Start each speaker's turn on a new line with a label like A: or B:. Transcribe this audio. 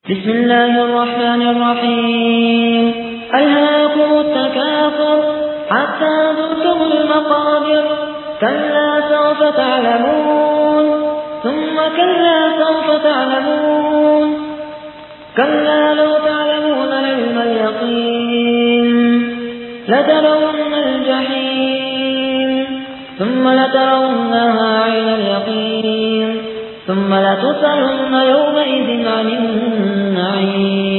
A: بسم الله الرحمن الرحيم. ألهاكم التكاثر حتى زرتم المقابر، كلا سوف تعلمون ثم كلا سوف تعلمون، كلا لو تعلمون علم اليقين لترون الجحيم ثم لترونها عين اليقين ثم لتسألن يومئذ عن النعيم.